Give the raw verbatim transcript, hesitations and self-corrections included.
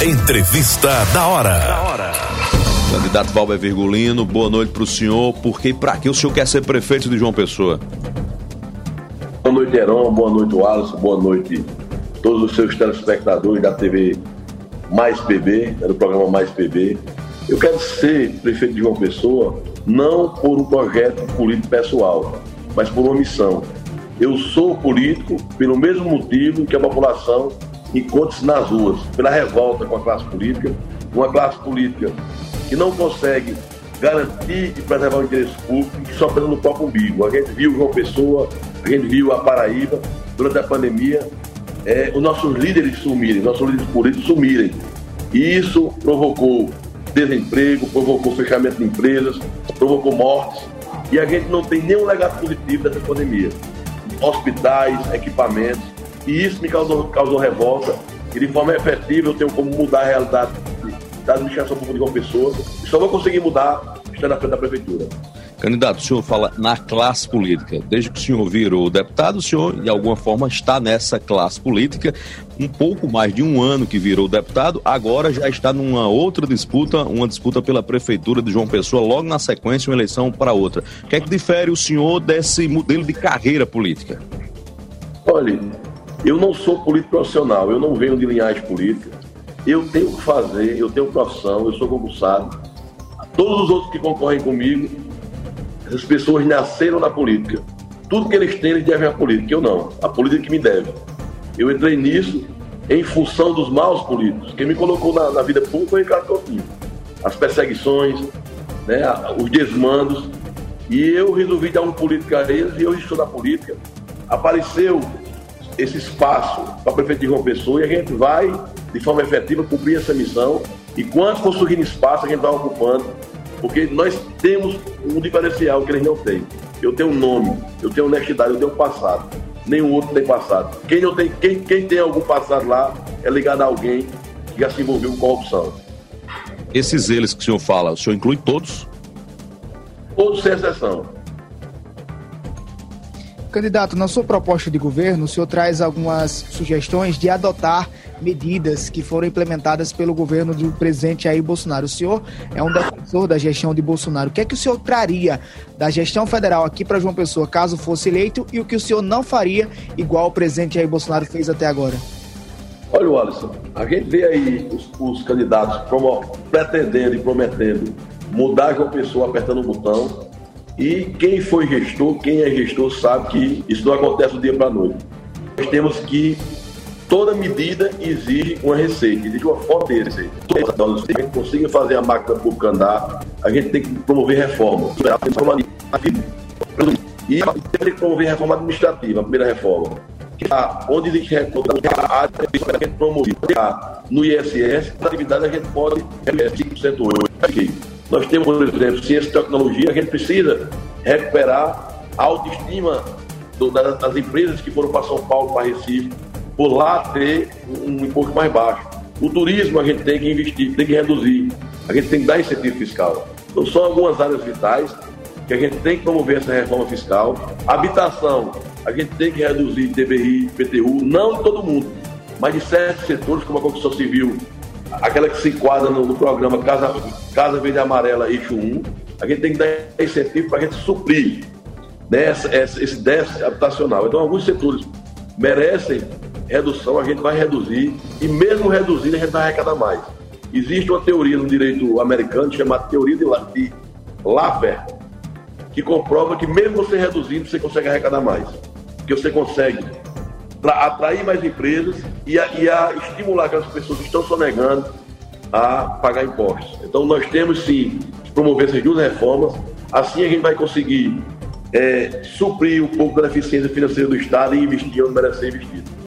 Entrevista da hora. Candidato Valber Virgulino, boa noite para o senhor. Por que e para que o senhor quer ser prefeito de João Pessoa? Boa noite, Heron. Boa noite, Wallace. Boa noite a todos os seus telespectadores da T V Mais P B, do programa Mais P B. Eu quero ser prefeito de João Pessoa não por um projeto político pessoal, mas por uma missão. Eu sou político pelo mesmo motivo que a população encontra-se nas ruas, pela revolta com a classe política, uma classe política que não consegue garantir e preservar o interesse público e só pensa no próprio umbigo. A gente viu João Pessoa, a gente viu a Paraíba, durante a pandemia, é, os nossos líderes sumirem, nossos líderes políticos sumirem. E isso provocou desemprego, provocou fechamento de empresas, provocou mortes, e a gente não tem nenhum legado positivo dessa pandemia. Hospitais, equipamentos, e isso me causou, causou revolta, e de forma efetiva eu tenho como mudar a realidade da administração pública de João Pessoa, e só vou conseguir mudar estando na frente da prefeitura. Candidato, o senhor fala na classe política. Desde que o senhor virou deputado, o senhor, de alguma forma, está nessa classe política. Um pouco mais de um ano que virou deputado, agora já está numa outra disputa, uma disputa pela prefeitura de João Pessoa, logo na sequência, uma eleição para outra. O que é que difere o senhor desse modelo de carreira política? Olha, eu não sou político profissional, eu não venho de linhagem política. Eu tenho o que fazer, eu tenho profissão, eu sou concursado. Todos os outros que concorrem comigo, essas pessoas nasceram na política. Tudo que eles têm, eles devem à política. Eu não. A política que me deve. Eu entrei nisso em função dos maus políticos. Quem me colocou na, na vida pública foi o Ricardo Coutinho. As perseguições, né, os desmandos. E eu resolvi dar um político a eles e eu estou na política. Apareceu esse espaço para a prefeito de João Pessoa e a gente vai, de forma efetiva, cumprir essa missão. E quando for surgindo espaço, a gente vai ocupando. Porque nós temos um diferencial que eles não têm. Eu tenho um nome, eu tenho honestidade, eu tenho um passado. Nenhum outro tem passado. Quem, não tem, quem, quem tem algum passado lá é ligado a alguém que já se envolveu com corrupção. Esses eles que o senhor fala, o senhor inclui todos? Todos sem exceção. Candidato, na sua proposta de governo, o senhor traz algumas sugestões de adotar medidas que foram implementadas pelo governo do presidente Jair Bolsonaro. O senhor é um defensor da gestão de Bolsonaro. O que é que o senhor traria da gestão federal aqui para João Pessoa, caso fosse eleito, e o que o senhor não faria igual o presidente Jair Bolsonaro fez até agora? Olha, Wallace, a gente vê aí os, os candidatos promo, pretendendo e prometendo mudar João Pessoa apertando um botão. E quem foi gestor, quem é gestor, sabe que isso não acontece do dia para a noite. Nós temos que, toda medida exige uma receita, exige uma forma de receita. Se a gente conseguir fazer a máquina pública andar, a gente tem que promover reforma. E tem que promover reforma administrativa, a primeira reforma. Onde existe recurso, a área a gente promover. No I S S, na atividade a gente pode cinco por cento hoje. Nós temos, por exemplo, ciência e tecnologia, a gente precisa recuperar a autoestima do, das, das empresas que foram para São Paulo, para Recife, por lá ter um imposto mais baixo. O turismo a gente tem que investir, tem que reduzir, a gente tem que dar incentivo fiscal. Então são algumas áreas vitais que a gente tem que promover essa reforma fiscal. Habitação, a gente tem que reduzir T B I, P T U, não de todo mundo, mas de certos setores, como a construção civil, aquela que se enquadra no, no programa Casa, Casa Verde e Amarela, eixo um, a gente tem que dar incentivo para a gente suprir, né, esse, esse déficit habitacional. Então, alguns setores merecem redução, a gente vai reduzir, e mesmo reduzindo, a gente vai arrecadar mais. Existe uma teoria no direito americano chamada teoria de, de Laffer, que comprova que mesmo você reduzindo, você consegue arrecadar mais. Porque você consegue atrair mais empresas e a, e a estimular aquelas pessoas que estão sonegando a pagar impostos. Então nós temos sim que promover essas duas reformas, assim a gente vai conseguir é, suprir um pouco da deficiência financeira do Estado e investir onde merece ser investido.